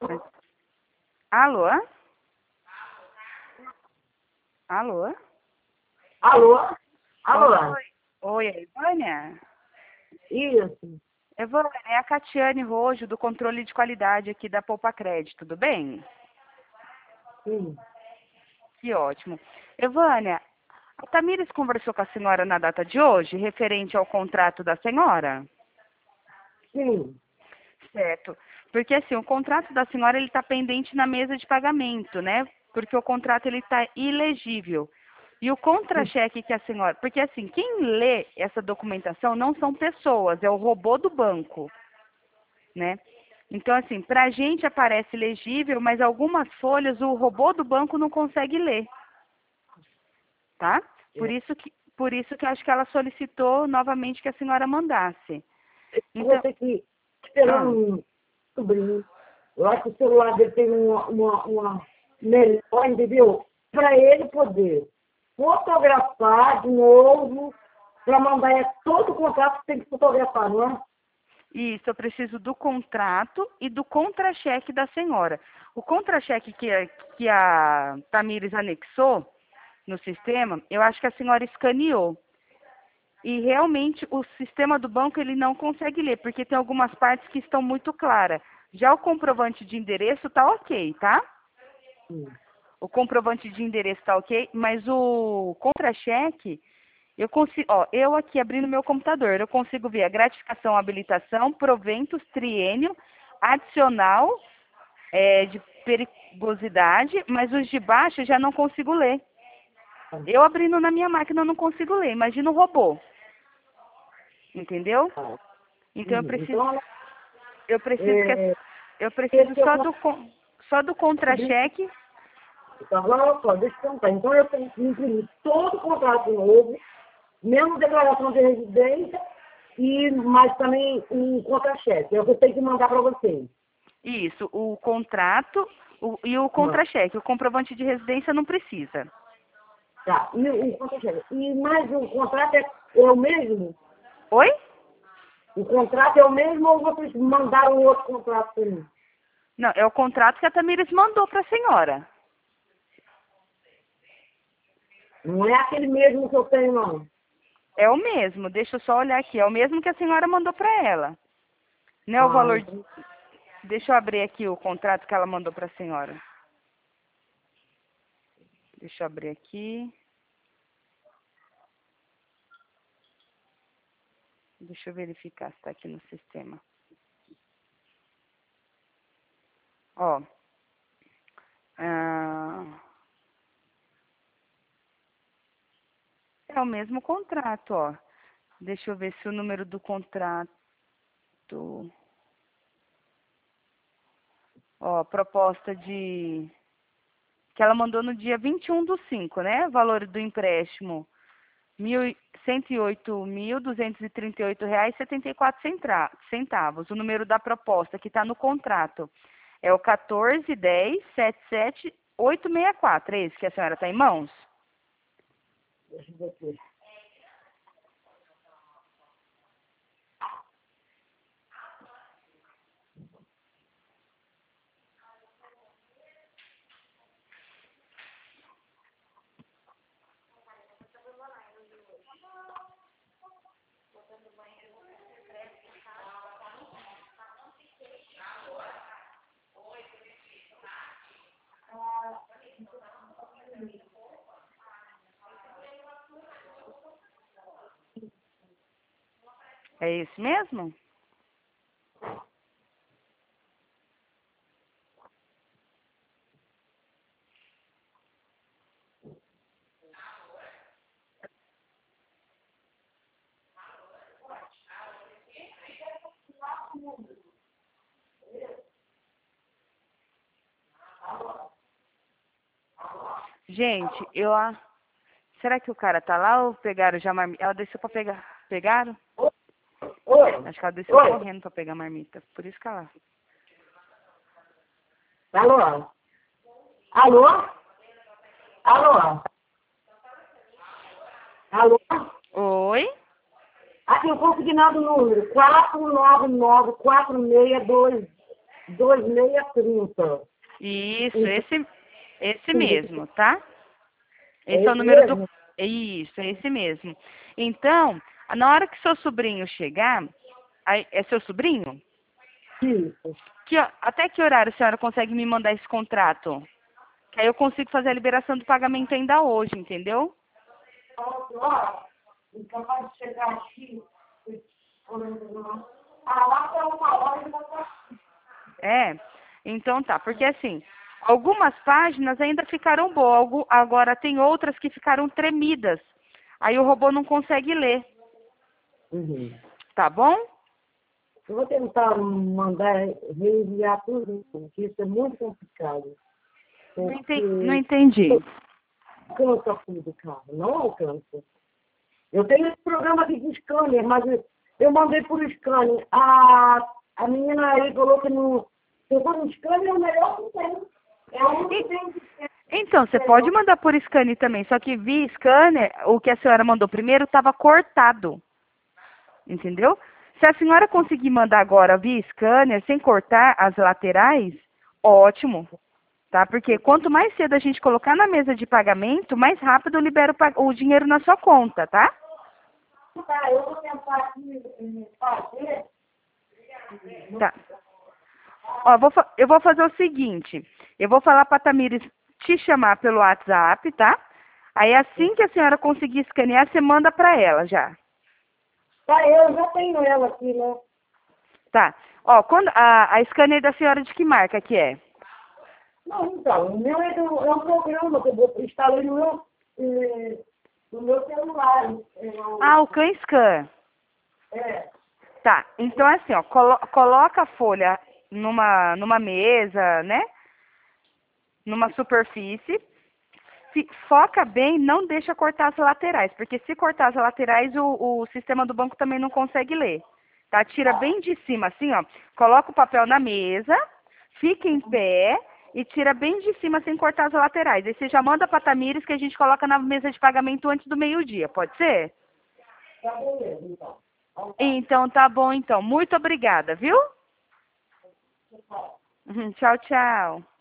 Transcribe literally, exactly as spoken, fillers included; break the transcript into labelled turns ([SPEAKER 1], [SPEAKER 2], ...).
[SPEAKER 1] Alô? Alô?
[SPEAKER 2] Alô? Alô?
[SPEAKER 1] Oi. Oi, é Ivânia?
[SPEAKER 2] Isso.
[SPEAKER 1] Ivânia, é a Catiane Rojo, do controle de qualidade aqui da Poupa Crédito, tudo bem?
[SPEAKER 2] Sim.
[SPEAKER 1] Que ótimo. Evânia, a Tamires conversou com a senhora na data de hoje, referente ao contrato da senhora?
[SPEAKER 2] Sim.
[SPEAKER 1] Certo. Porque assim, o contrato da senhora ele está pendente na mesa de pagamento, né? Porque o contrato ele está ilegível. E o contra-cheque que a senhora... Porque assim, quem lê essa documentação não são pessoas, é o robô do banco, né? Então assim, para a gente aparece legível, mas algumas folhas o robô do banco não consegue ler, tá? Por
[SPEAKER 2] É.
[SPEAKER 1] isso que, por isso que eu acho que ela solicitou novamente que a senhora mandasse.
[SPEAKER 2] Eu vou
[SPEAKER 1] Então,
[SPEAKER 2] ter que esperar
[SPEAKER 1] ah,
[SPEAKER 2] um sobrinho. Eu acho que o celular dele tem uma, uma, uma melhor, entendeu? Para ele poder fotografar de novo, para mandar é todo o contrato que tem que fotografar, não é?
[SPEAKER 1] isso, eu preciso do contrato e do contra-cheque da senhora. O contra-cheque que, a- que a Tamires anexou no sistema, eu acho que a senhora escaneou. E realmente o sistema do banco ele não consegue ler, porque tem algumas partes que estão muito claras. Já o comprovante de endereço tá ok, tá?
[SPEAKER 2] Sim.
[SPEAKER 1] O comprovante de endereço tá ok, mas o contra-cheque, eu consigo, ó, eu aqui abrindo meu computador, eu consigo ver a gratificação, habilitação, proventos, triênio, adicional, é, de perigosidade, mas os de baixo eu já não consigo ler. Eu abrindo na minha máquina eu não consigo ler, imagina o robô, entendeu?
[SPEAKER 2] Tá.
[SPEAKER 1] Então eu
[SPEAKER 2] Uhum.
[SPEAKER 1] preciso,
[SPEAKER 2] Então,
[SPEAKER 1] eu preciso que,
[SPEAKER 2] é,
[SPEAKER 1] eu preciso
[SPEAKER 2] esse é
[SPEAKER 1] só
[SPEAKER 2] o
[SPEAKER 1] do, con- só do
[SPEAKER 2] sobrinho.
[SPEAKER 1] contra-cheque.
[SPEAKER 2] Então, agora, olha só, deixa eu contar. Então, eu tenho que imprimir todo o contrato novo, mesmo declaração de residência, e mais também um contra-cheque. É o que eu tenho que mandar para vocês.
[SPEAKER 1] Isso, o contrato o- e o
[SPEAKER 2] Não.
[SPEAKER 1] contra-cheque. O comprovante de residência não precisa.
[SPEAKER 2] Tá. E o contra-cheque. E mais o contrato é, é o mesmo?
[SPEAKER 1] Oi?
[SPEAKER 2] O contrato é o mesmo ou vocês mandaram outro contrato para mim?
[SPEAKER 1] Não, é o contrato que a Tamires mandou para a senhora.
[SPEAKER 2] Não é aquele mesmo que eu tenho, não.
[SPEAKER 1] É o mesmo, deixa eu só olhar aqui. É o mesmo que a senhora mandou para ela. Não é o
[SPEAKER 2] Ah,
[SPEAKER 1] valor. de-
[SPEAKER 2] então,
[SPEAKER 1] Deixa eu abrir aqui o contrato que ela mandou para a senhora. Deixa eu abrir aqui. Deixa eu verificar se está aqui no sistema. Ó. ah, é o mesmo contrato, ó. Deixa eu ver se o número do contrato. Ó, proposta de. Que ela mandou no dia vinte e um do cinco, né? Valor do empréstimo: mil e- cento e oito mil duzentos e trinta e oito reais e setenta e quatro centra- centavos. O número da proposta que está no contrato é o quatorze dez setenta e sete oitocentos e sessenta e quatro. É esse que a senhora está em mãos?
[SPEAKER 2] deixa eu ver aqui.
[SPEAKER 1] É esse mesmo? Gente, eu. a- Será que o cara tá lá ou pegaram já a marmita? Ela desceu pra pegar. Pegaram?
[SPEAKER 2] Oi,
[SPEAKER 1] Acho que ela desceu
[SPEAKER 2] oi,
[SPEAKER 1] correndo pra pegar a marmita. Por isso que ela.
[SPEAKER 2] alô, alô, alô, alô,
[SPEAKER 1] Oi?
[SPEAKER 2] aqui o consignado número quatro nove nove quatro seis dois dois seis trinta.
[SPEAKER 1] Isso,
[SPEAKER 2] Isso.
[SPEAKER 1] esse, esse mesmo, tá?
[SPEAKER 2] É
[SPEAKER 1] Esse é o
[SPEAKER 2] esse
[SPEAKER 1] número
[SPEAKER 2] mesmo?
[SPEAKER 1] do... Isso, é esse mesmo. Então, na hora que seu sobrinho chegar... Aí, é seu sobrinho?
[SPEAKER 2] Isso.
[SPEAKER 1] Que, ho- até que horário a senhora consegue me mandar esse contrato? Que aí eu consigo fazer a liberação do pagamento ainda hoje, entendeu?
[SPEAKER 2] Ó, capaz de chegar aqui. Ah, lá para uma hora e já tá.
[SPEAKER 1] É, então tá, porque assim, algumas páginas ainda ficaram boas, algu- agora tem outras que ficaram tremidas. Aí o robô não consegue ler,
[SPEAKER 2] Uhum.
[SPEAKER 1] tá bom?
[SPEAKER 2] Eu vou tentar mandar reenviar tudo, porque isso é muito complicado.
[SPEAKER 1] Não, enten- não
[SPEAKER 2] Porque
[SPEAKER 1] entendi.
[SPEAKER 2] cansa tudo, cara. Não alcança. Eu tenho esse programa aqui de scanner, mas eu, eu mandei por scanner. A, a menina aí falou que no, se eu for no scanner é o melhor que tem. É o único que tem.
[SPEAKER 1] Então, você pode mandar por scanner também, só que via scanner, o que a senhora mandou primeiro estava cortado, entendeu? Se a senhora conseguir mandar agora via scanner, sem cortar as laterais, ótimo, tá? Porque quanto mais cedo a gente colocar na mesa de pagamento, mais rápido eu libero o pa- o dinheiro na sua conta, tá?
[SPEAKER 2] Tá, eu vou tentar aqui eh, fazer.
[SPEAKER 1] Tá. Ó, vou fa- eu vou fazer o seguinte, eu vou falar para a Tamires te chamar pelo WhatsApp, tá? Aí assim que a senhora conseguir escanear, você manda para ela já.
[SPEAKER 2] Tá, eu já tenho ela aqui, né?
[SPEAKER 1] Tá. Ó, quando a, a scanner da senhora de que marca que é?
[SPEAKER 2] Não, então, o meu é, do, é um programa que eu instalei no meu, eh, no meu celular. É, o-
[SPEAKER 1] Ah, o CanScan.
[SPEAKER 2] é,
[SPEAKER 1] Tá. Então é assim, ó, colo- coloca a folha numa numa mesa, né? Numa superfície. Fi- foca bem, não deixa cortar as laterais, porque se cortar as laterais, o, o sistema do banco também não consegue ler. Tá? Tira bem de cima, assim, ó. Coloca o papel na mesa, fica em pé e tira bem de cima sem cortar as laterais. Aí você já manda para Tamires que a gente coloca na mesa de pagamento antes do meio-dia, pode ser?
[SPEAKER 2] tá beleza, então.
[SPEAKER 1] Então tá bom, então. Muito obrigada, viu? Tchau, tchau.